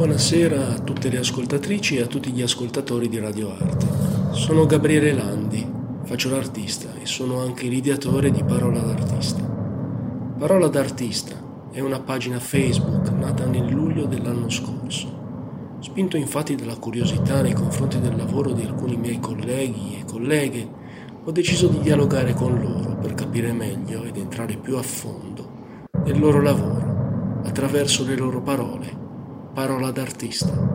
Buonasera a tutte le ascoltatrici e a tutti gli ascoltatori di Radio Arte. Sono Gabriele Landi, faccio l'artista e sono anche l'ideatore di Parola d'Artista. Parola d'Artista è una pagina Facebook nata nel luglio dell'anno scorso. Spinto infatti dalla curiosità nei confronti del lavoro di alcuni miei colleghi e colleghe, ho deciso di dialogare con loro per capire meglio ed entrare più a fondo nel loro lavoro, attraverso le loro parole. Parola d'Artista.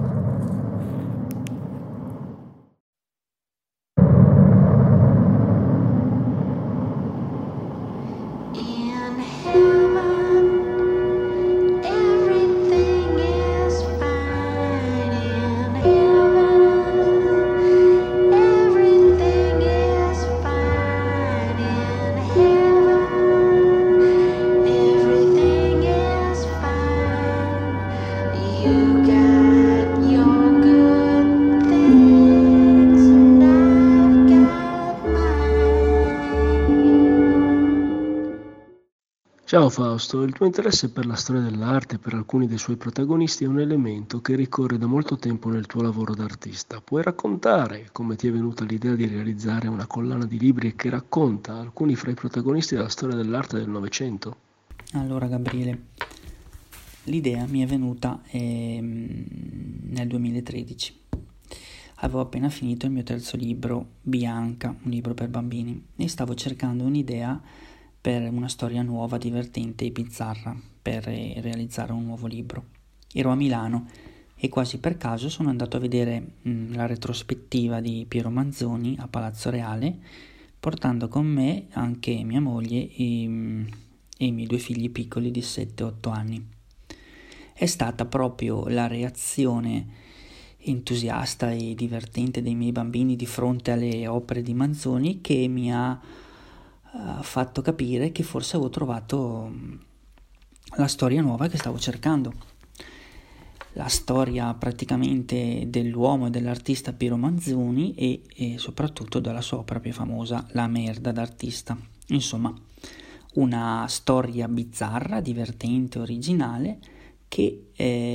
Ciao Fausto, il tuo interesse per la storia dell'arte e per alcuni dei suoi protagonisti è un elemento che ricorre da molto tempo nel tuo lavoro d'artista. Puoi raccontare come ti è venuta l'idea di realizzare una collana di libri che racconta alcuni fra i protagonisti della storia dell'arte del Novecento? Allora Gabriele, l'idea mi è venuta nel 2013. Avevo appena finito il mio terzo libro, Bianca, un libro per bambini, e stavo cercando un'idea per una storia nuova, divertente e bizzarra, per realizzare un nuovo libro. Ero a Milano e quasi per caso sono andato a vedere la retrospettiva di Piero Manzoni a Palazzo Reale, portando con me anche mia moglie e i miei due figli piccoli di 7-8 anni. È stata proprio la reazione entusiasta e divertente dei miei bambini di fronte alle opere di Manzoni che mi ha fatto capire che forse avevo trovato la storia nuova che stavo cercando, la storia praticamente dell'uomo e dell'artista Piero Manzoni e soprattutto della sua opera più famosa, La merda d'artista. Insomma, una storia bizzarra, divertente, originale che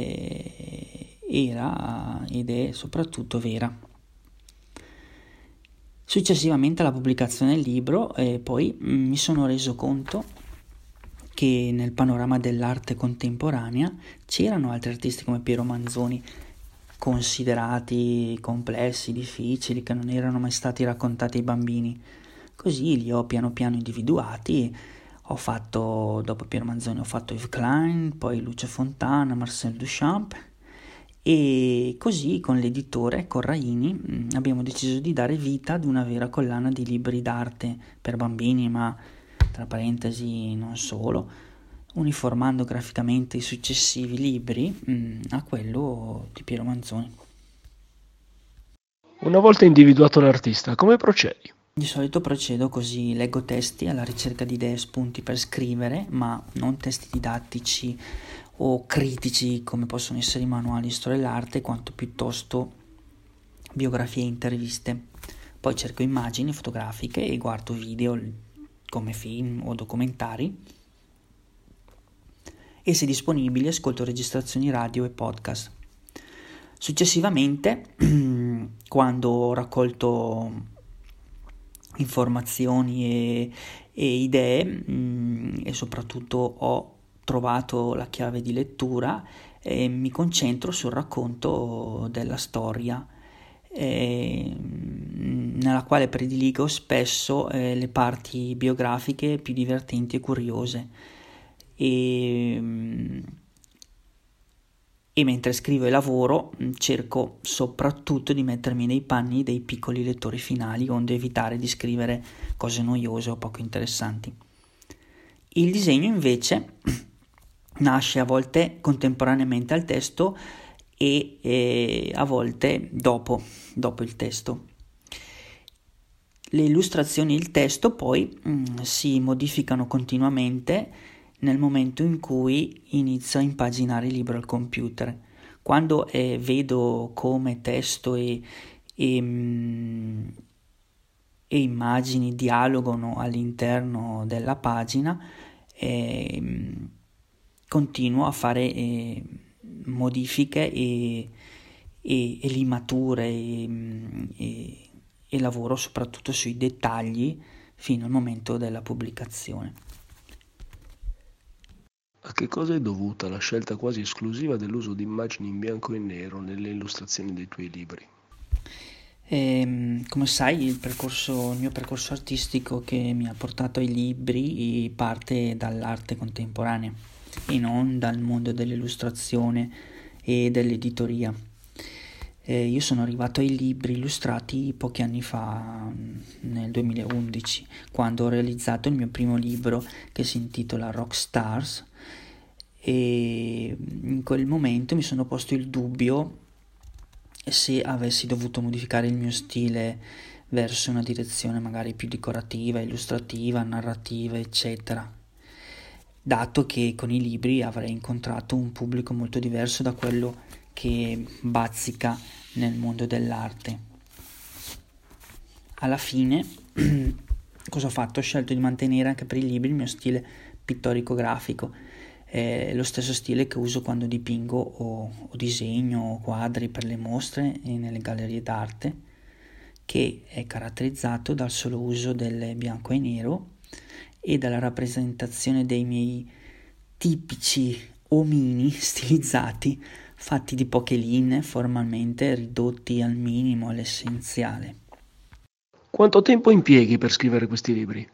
era ed è soprattutto vera. Successivamente alla pubblicazione del libro poi mi sono reso conto che nel panorama dell'arte contemporanea c'erano altri artisti come Piero Manzoni, considerati complessi, difficili, che non erano mai stati raccontati ai bambini. Così li ho piano piano individuati. Dopo Piero Manzoni ho fatto Yves Klein, poi Lucio Fontana, Marcel Duchamp, e così con l'editore Corraini abbiamo deciso di dare vita ad una vera collana di libri d'arte per bambini, ma tra parentesi non solo, uniformando graficamente i successivi libri a quello di Piero Manzoni. Una volta individuato l'artista, come procedi? Di solito procedo così: leggo testi alla ricerca di idee e spunti per scrivere, ma non testi didattici o critici come possono essere i manuali di storia dell'arte, quanto piuttosto biografie e interviste. Poi cerco immagini fotografiche e guardo video come film o documentari, e se disponibili ascolto registrazioni radio e podcast. Successivamente, quando ho raccolto informazioni e idee e soprattutto ho trovato la chiave di lettura, mi concentro sul racconto della storia, nella quale prediligo spesso le parti biografiche più divertenti e curiose, e mentre scrivo e lavoro cerco soprattutto di mettermi nei panni dei piccoli lettori finali, onde evitare di scrivere cose noiose o poco interessanti. Il disegno invece nasce a volte contemporaneamente al testo e a volte dopo il testo. Le illustrazioni e il testo poi si modificano continuamente nel momento in cui inizio a impaginare il libro al computer. Quando vedo come testo e immagini dialogano all'interno della pagina, continuo a fare modifiche e limature e lavoro soprattutto sui dettagli fino al momento della pubblicazione. A che cosa è dovuta la scelta quasi esclusiva dell'uso di immagini in bianco e nero nelle illustrazioni dei tuoi libri? Come sai, il mio percorso artistico che mi ha portato ai libri parte dall'arte contemporanea e non dal mondo dell'illustrazione e dell'editoria. Io sono arrivato ai libri illustrati pochi anni fa, nel 2011, quando ho realizzato il mio primo libro che si intitola Rock Stars, e in quel momento mi sono posto il dubbio se avessi dovuto modificare il mio stile verso una direzione magari più decorativa, illustrativa, narrativa, eccetera, dato che con i libri avrei incontrato un pubblico molto diverso da quello che bazzica nel mondo dell'arte. Alla fine cosa ho fatto? Ho scelto di mantenere anche per i libri il mio stile pittorico-grafico, lo stesso stile che uso quando dipingo o disegno quadri per le mostre e nelle gallerie d'arte, che è caratterizzato dal solo uso del bianco e nero e dalla rappresentazione dei miei tipici omini stilizzati, fatti di poche linee, formalmente ridotti al minimo, all'essenziale. Quanto tempo impieghi per scrivere questi libri?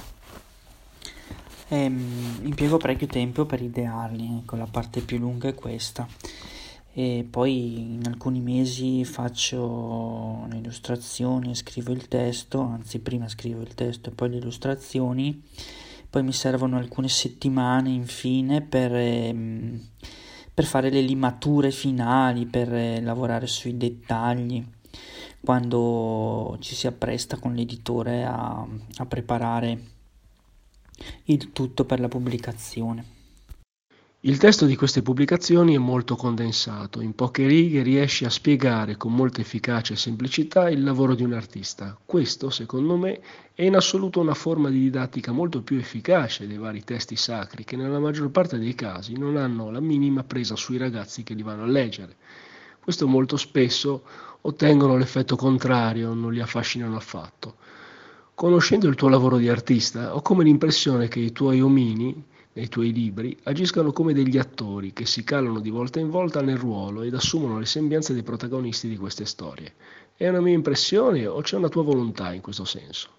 Impiego parecchio tempo per idearli, ecco, la parte più lunga è questa. E poi in alcuni mesi faccio le illustrazioni e scrivo il testo, anzi prima scrivo il testo e poi le illustrazioni, poi mi servono alcune settimane infine per fare le limature finali, per lavorare sui dettagli, quando ci si appresta con l'editore a preparare il tutto per la pubblicazione. Il testo di queste pubblicazioni è molto condensato, in poche righe riesci a spiegare con molta efficacia e semplicità il lavoro di un artista. Questo, secondo me, è in assoluto una forma di didattica molto più efficace dei vari testi sacri che nella maggior parte dei casi non hanno la minima presa sui ragazzi che li vanno a leggere. Questo molto spesso ottengono l'effetto contrario, non li affascinano affatto. Conoscendo il tuo lavoro di artista, ho come l'impressione che i tuoi omini, nei tuoi libri, agiscano come degli attori che si calano di volta in volta nel ruolo ed assumono le sembianze dei protagonisti di queste storie. È una mia impressione o c'è una tua volontà in questo senso?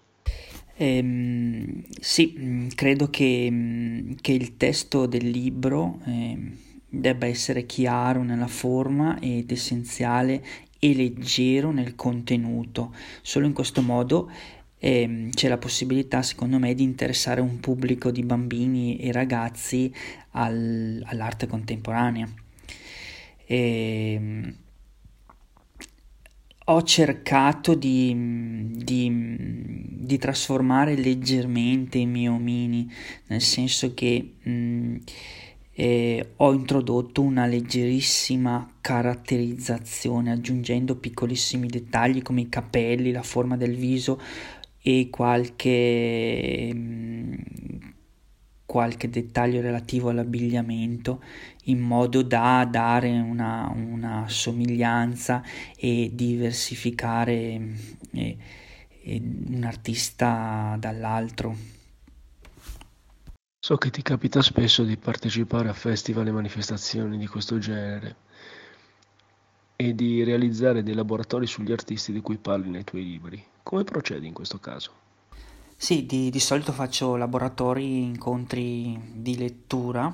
Sì, credo che il testo del libro debba essere chiaro nella forma ed essenziale e leggero nel contenuto. Solo in questo modo c'è la possibilità, secondo me, di interessare un pubblico di bambini e ragazzi all'arte contemporanea. Ho cercato di trasformare leggermente i miei omini, nel senso che ho introdotto una leggerissima caratterizzazione, aggiungendo piccolissimi dettagli come i capelli, la forma del viso e qualche dettaglio relativo all'abbigliamento, in modo da dare una somiglianza e diversificare un artista dall'altro. So che ti capita spesso di partecipare a festival e manifestazioni di questo genere e di realizzare dei laboratori sugli artisti di cui parli nei tuoi libri. Come procedi in questo caso? Sì, di solito faccio laboratori, incontri di lettura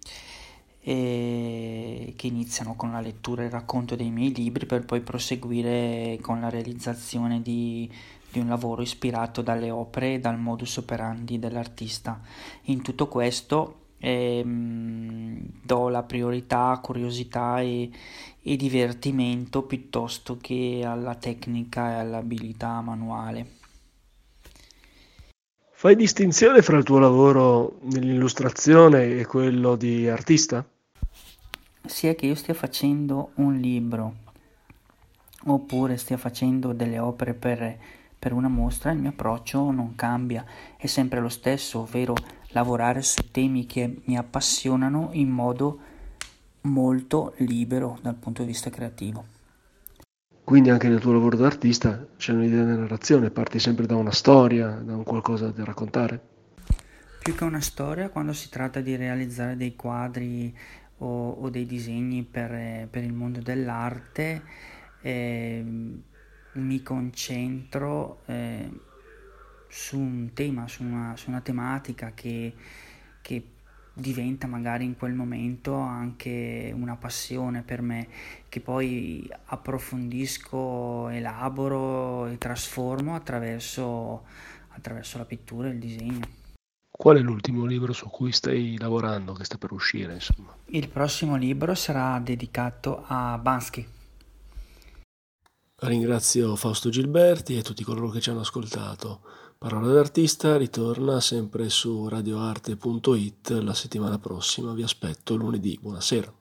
che iniziano con la lettura e il racconto dei miei libri per poi proseguire con la realizzazione di un lavoro ispirato dalle opere e dal modus operandi dell'artista. In tutto questo do la priorità a curiosità e divertimento piuttosto che alla tecnica e all'abilità manuale. Fai distinzione fra il tuo lavoro nell'illustrazione e quello di artista? Sia che io stia facendo un libro oppure stia facendo delle opere per una mostra, il mio approccio non cambia, è sempre lo stesso, ovvero lavorare su temi che mi appassionano in modo molto libero dal punto di vista creativo. Quindi anche nel tuo lavoro d'artista c'è un'idea di narrazione, parti sempre da una storia, da un qualcosa da raccontare? Più che una storia, quando si tratta di realizzare dei quadri o dei disegni per il mondo dell'arte, mi concentro su un tema, su una tematica che diventa magari in quel momento anche una passione per me, che poi approfondisco, elaboro e trasformo attraverso la pittura e il disegno. Qual è l'ultimo libro su cui stai lavorando, che sta per uscire, insomma? Il prossimo libro sarà dedicato a Bansky. Ringrazio Fausto Gilberti e tutti coloro che ci hanno ascoltato. Parola d'artista ritorna sempre su radioarte.it la settimana prossima. Vi aspetto lunedì. Buonasera.